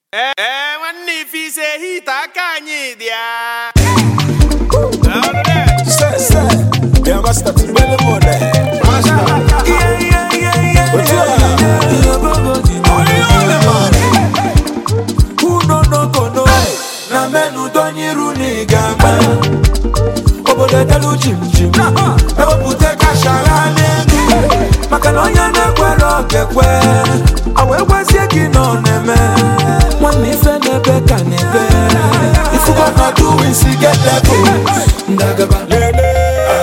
Nwanne ife say hit aka anyị dị ya. Yeah, master to belly more there. Who no go na menu donyi runi gamba. Obode telu chim. Ewo pute kashara nenu. Makalonya na kwero kekwe. Awe wasie kino neme. Mwani fe nebe kanebe. If you gonna do it, see get level. Ndagaba lele.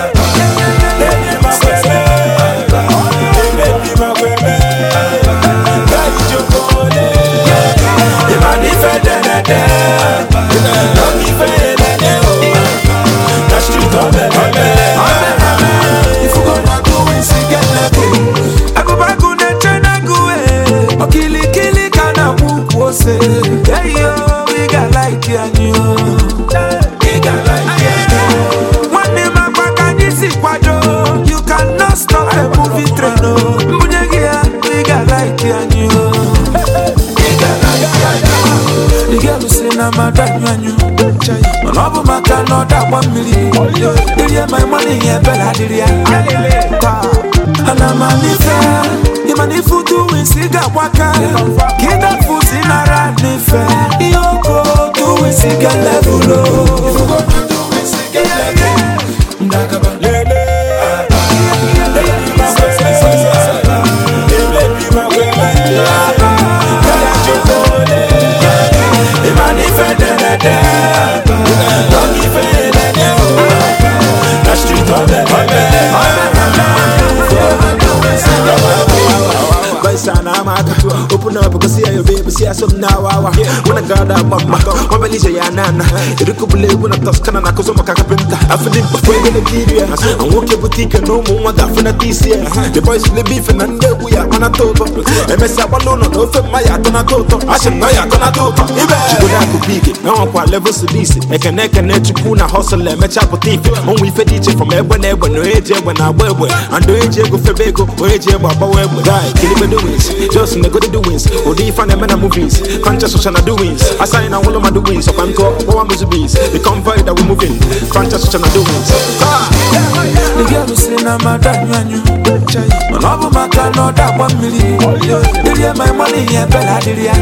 Hey yo, we got like you. We got like you. One name I can see quadro. You cannot stop a movie train. We got like you. We got like you. The girl who say na madam you. Manobu makano that 1 million. Did my money here, Bella did ya? And I'm a lifer. Imanifu doing cigar waka. Get that food in a rat nife. Yoko doing cigar level. If you go to doing cigar level, Ndagaba lele. Open up because see your baby, see some now. When I got that mama, one believer, ya nana. You could believe when I toss canana, cause I'm a carpenter. I feel it before the Nigeria. I'm walking boutique and no more that for this year. The boys will be beefing and we are on a total. MS Abalone, no for my Atonato. I should know Atonato. Chibunaku big, no one levels to this. I can neck and net Chipuna hustle and match up with it. Only for teacher from everywhere, no age when I wear. And do age go for Bego, or age about guy, kill him doings. Just in the good doings, or the fan and movies, conscious social doings. I sign all of my doings, up and talk, or I'm bees. The convoy that we're moving, conscious social doings. The girl who say, I'm a damn you. Manobu makano that 1 million. Did my money here, Bella did ya?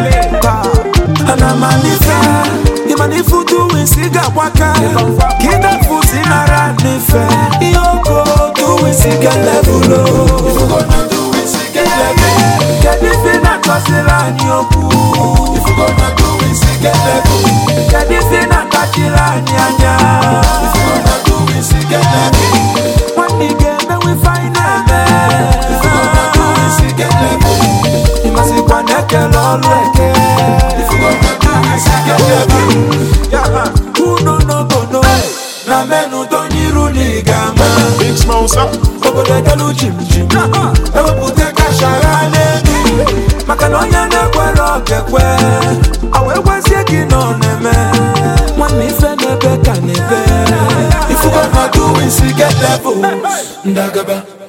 And I'm a lifer. Imanifu doing cigar waka. Get that food in a rat nife. Yoko doing cigar level. If you gonna do it, cigar level. Get this in a Tosila Nyoku. If you gonna do it, cigar level. Get this in a Tachila Nyanya. If you gonna do it, cigar level. One nigga we find a man. If you gonna do it, cigar level. You must be one neck and all wreck. If you gonna do it, cigar level. Who no go. Na menu don't you runi gama. Big smoke up. Ogo de telu chim. Ewo pute kashara nenu. Makalonya na kwero kekwe. Awe wasie kino neme. Mwani fe nebe kanebe. If you gonna do it, see get level. Ndagaba.